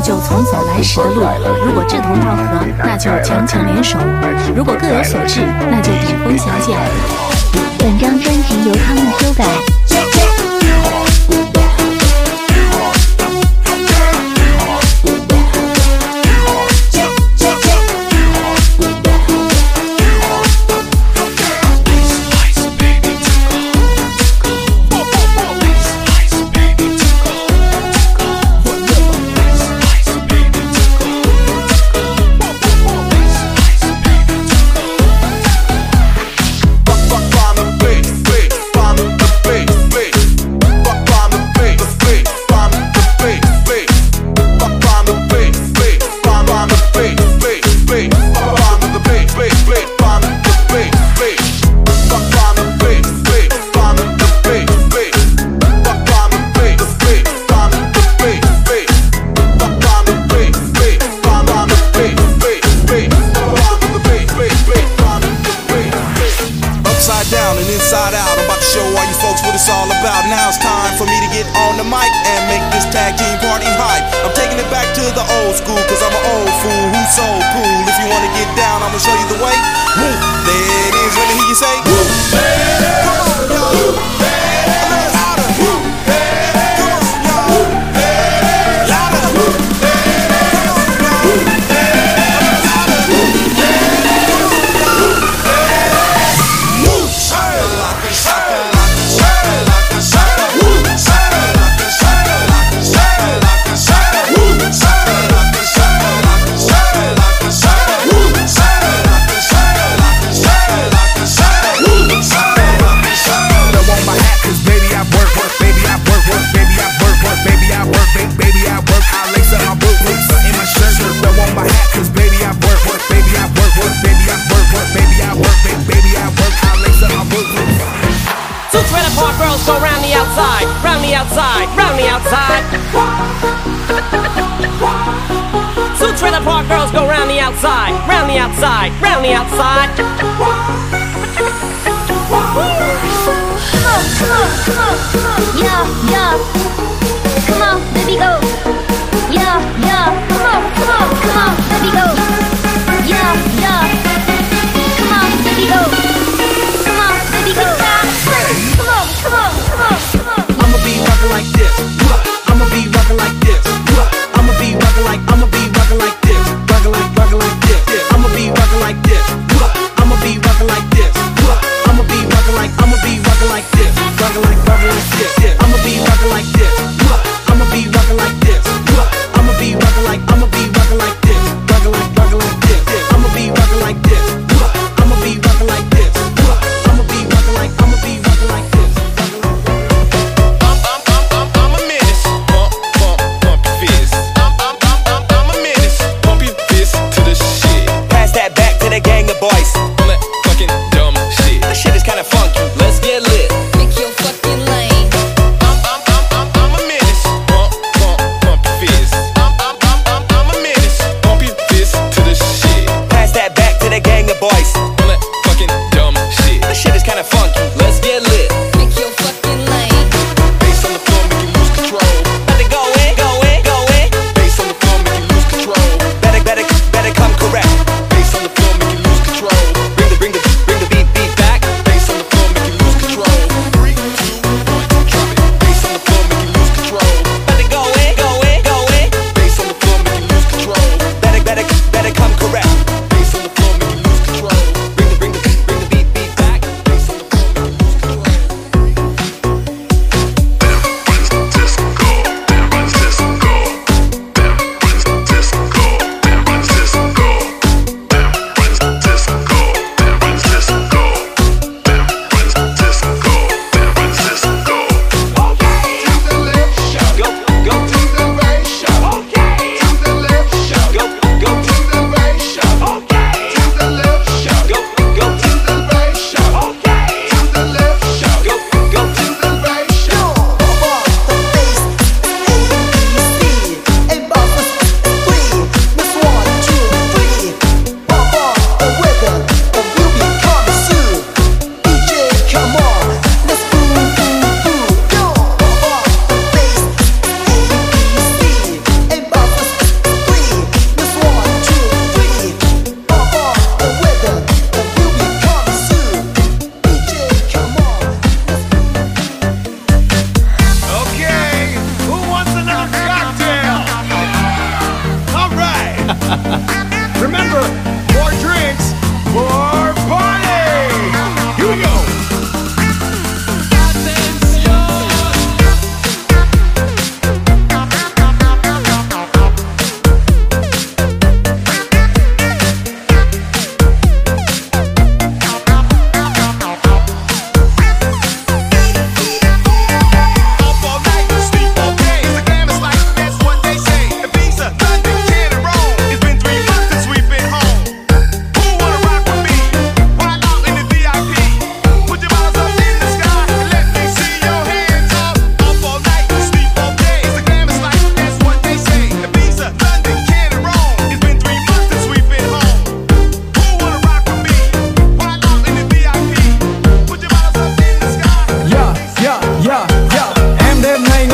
就从走来时的路；如果志同道合，那就强强联手；如果各有所志，那就顶峰相见。 本张专辑由他们修改。 Inside out, I'm about to show all you folks what it's all about. Now it's time for me to get on the mic and make this tag team party hype. I'm taking it back to the old school, cause I'm an old fool who's so cool. If you wanna get down, I'ma show you the way. Woo. There it is, let me hear you say woo. Come on, y'all. A little louder. Woo. Come on, y'all. Louder. Woo. Come on, y'all. A little louder. Woo. Go round the outside, round the outside, round the outside. Two trailer park girls go round the outside, round the outside, round the outside. Come on, come on, come on, come on. Yeah, yeah. Come on, baby, go. Yeah, yeah. Come on, come on, come on, baby, go. Yeah, yeah. Come on, baby, go. Come on, baby, go. Come on, come on, come on, come on. I'ma be rockin' like this. I'ma be rockin' like this. I'ma be rockin' like this. Rockin' like this. I'ma be rockin' like this. I'ma be rockin' like this. I'ma be rockin' like this. Rockin' like this. I'ma be rockin' like this. I'ma be rockin' like this. I'ma be rockin' like this. Rockin' like this. I'ma be rockin' like this. I'ma be rockin' like this. I'ma be rockin' like this. I'm a menace. Pump your fist. I'm a menace. Pump your fist to the shit. Pass that back to the gang of boys. All that fucking dumb shit. This shit is kinda funky. Let's get lit. Pick your fucking lane.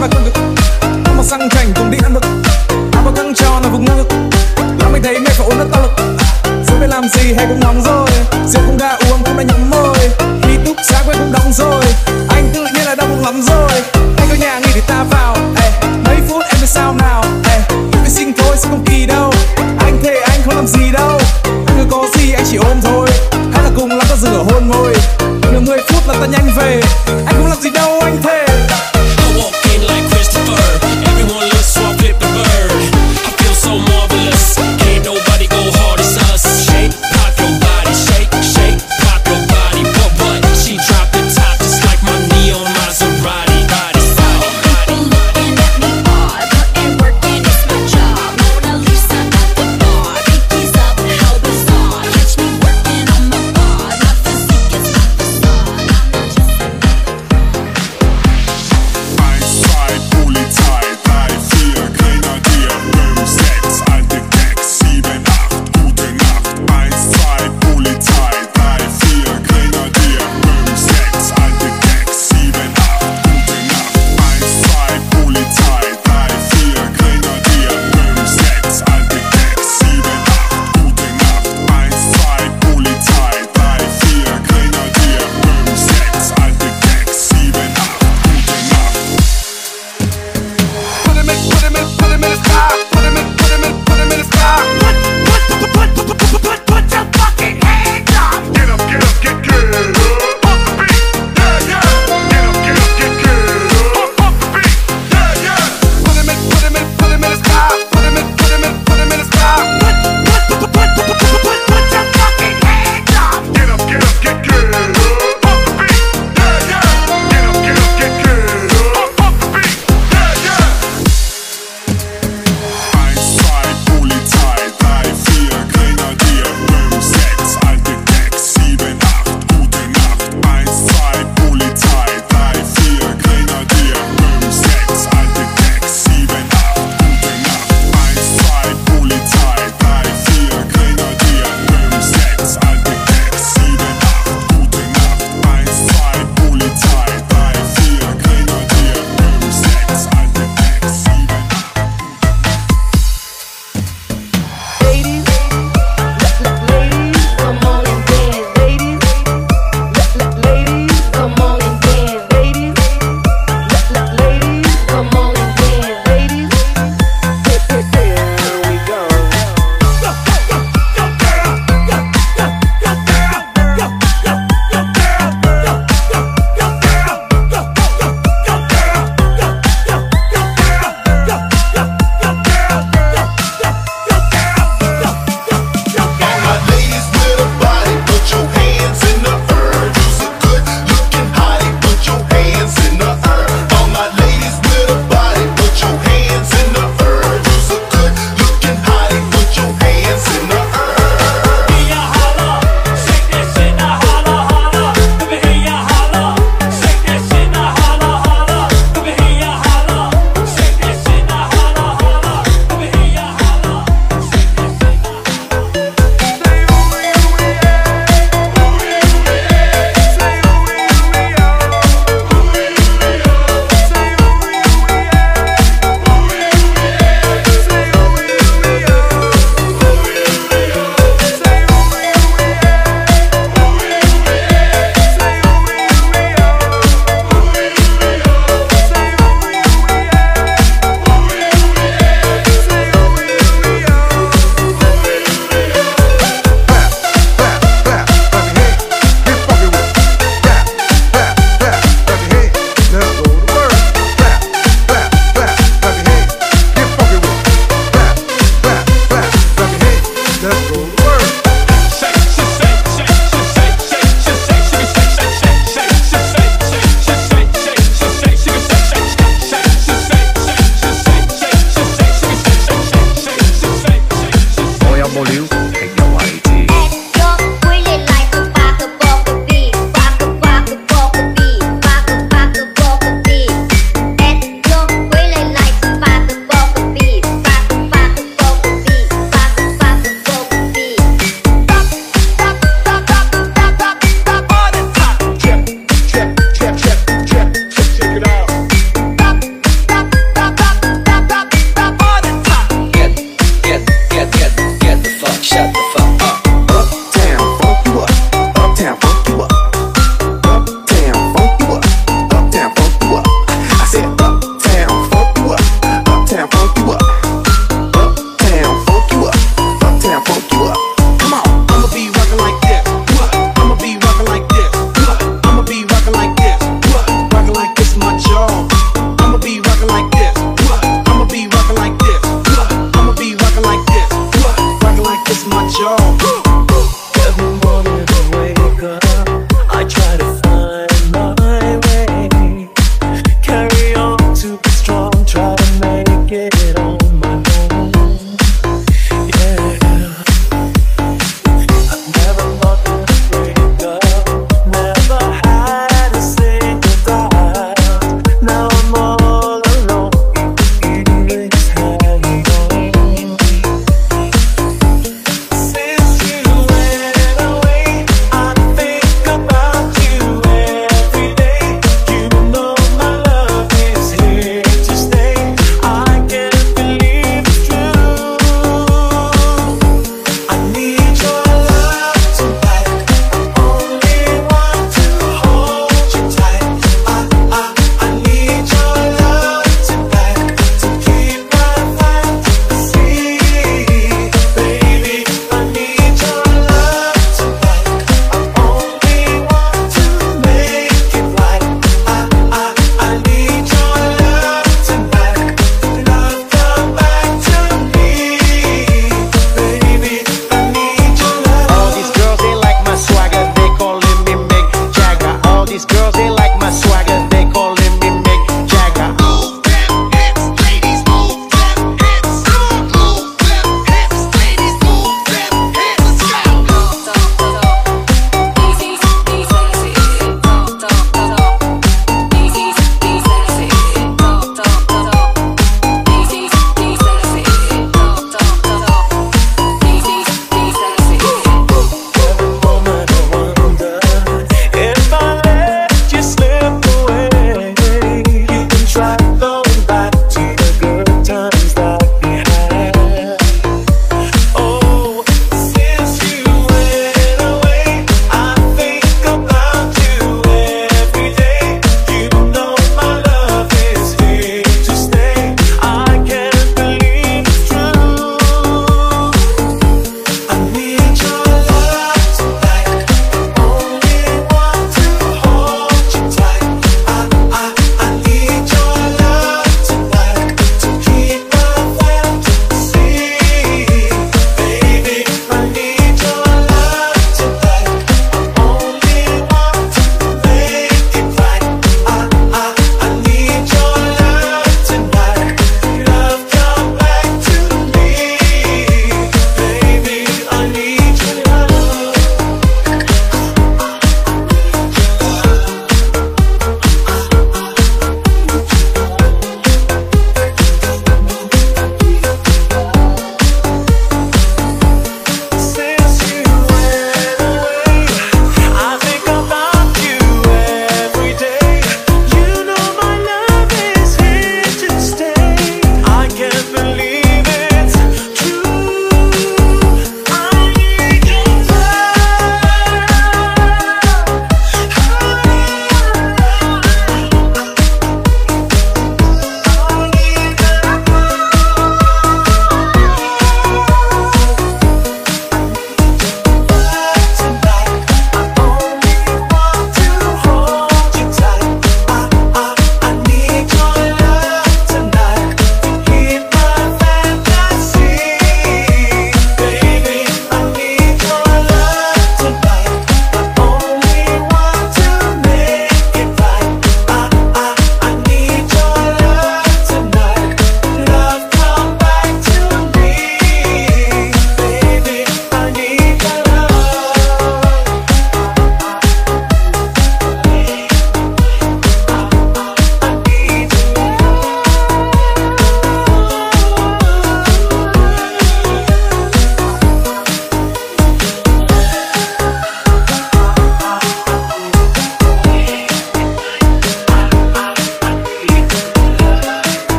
mà cưng cực. Có một xăng chảnh cùng đi ăn mực, áo bao căng tròn là vùng ngang ngực. Lắm mình thấy mẹ phải ốm nó to lực, rồi biết làm gì hay cũng nóng rồi. Rượu không ga uống cũng đã nhắm môi, khi túc xá quên cũng đóng rồi. Anh tự nhiên là đau bụng lắm rồi. Anh có nhà nghỉ thì ta vào, mấy phút em biết sao nào. Tôi xin thôi sẽ không kỳ đâu, anh thề anh không làm gì đâu. Anh cứ có gì anh chỉ ôm thôi, hay là cùng lắm ta dừng ở hôn môi. Nửa 10 phút là ta nhanh về, anh không làm gì đâu anh thề.